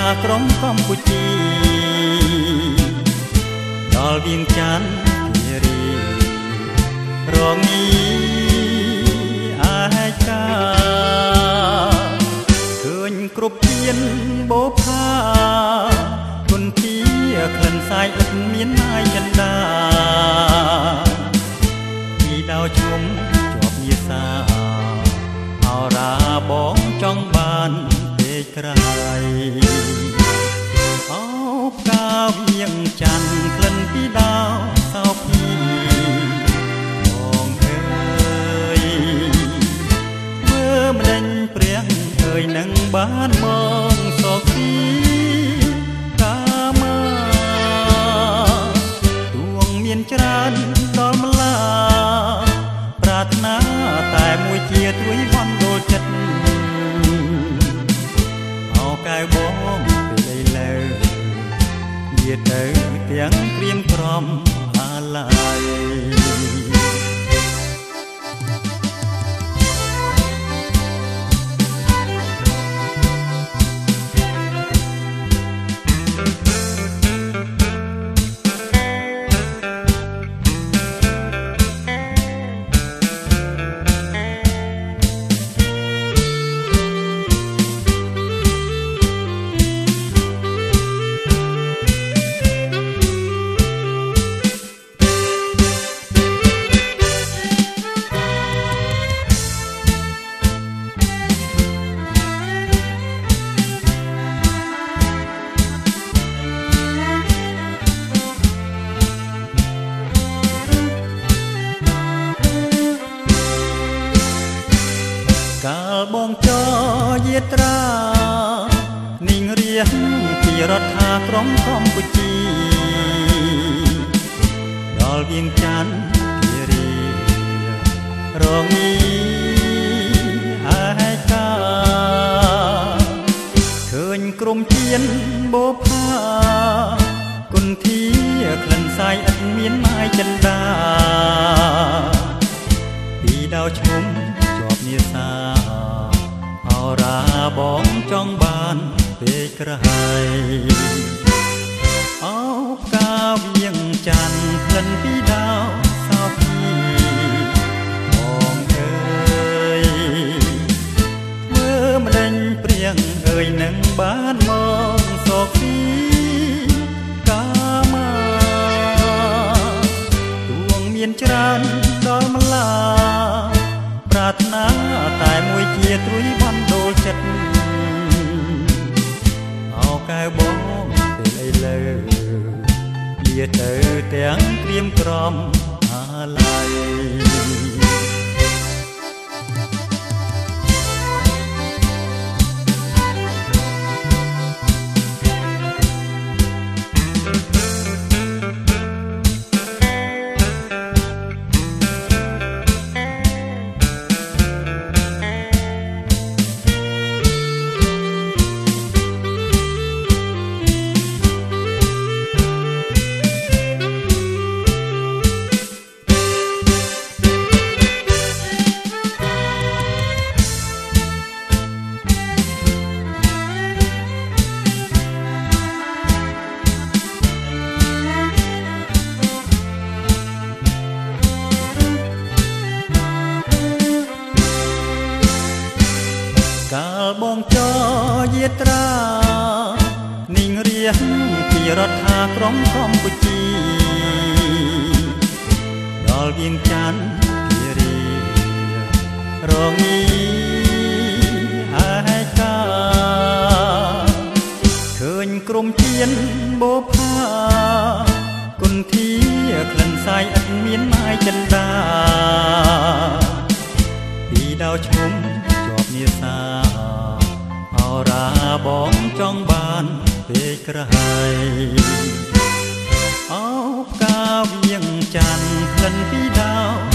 ក្រុងកម្ពុជាដល់វៀងច័ន្ទនារីរងីអាយកាឃើញគ្រប់ទៀនបូផាគុនទីក្លិនសាយឥតមានអាយចិន្តាពីដៅឈុំជាប់ញាសាអរ៉ាបងចង់បានពេកក្រៃអោបកាវៀងច័ន្ទក្លិនពីដៅសោភីបងអើយមើលម្លេញព្រះអើយនឹងបានមកសុខទីកាមាទួងមានច្រើនដល់ម្លាប្រាថ្នាតែមួយជាត្រួយវណ្ណដូលចិត្តអោកែបងពេលឥឡូវវាទៅទាំងព្រៀមក្រំអាឡ័យកាលបងចយាត្រានាងរៀងពីរដ្ឋាក្រុងកម្ពុជាដល់វៀងច័ន្ទនារីរងីអាយកាឃើញក្រុមទៀនបូផាគុនធីក្លិនសាយឥតមានអាយចិន្តាពីដៅឈុំជាប់ញាសាអរ៉ាបងចង់បានពេកក្រៃអោបកាវៀងច័ន្ទក្លិនពីដៅសោភីបងអើយមើលម្លេញព្រៀងអើយនឹងបានមកសុខទីកាមាទួងមានច្រើនដល់ម្លាប្រាថ្នាតែមួយជាត្រួយវណ្ណដូលចិត្តអោកែបងពេលឥឡូវវាទៅទាំងក្រៀមក្រំអាឡ័យកាលបងចយាត្រានាងរៀងពីរដ្ឋាក្រុងកម្ពុជាដល់វៀងច័ន្ទនារីរងីអាយកាឃើញក្រុមទៀនបូផាគុនធីក្លិនសាយឥតមានអាយចិន្តាពីដៅឈុំជាប់ញាសាអរ៉ាបងចង់បានពេកក្រៃអោបកាវៀងច័ន្ទក្លិនពីដៅ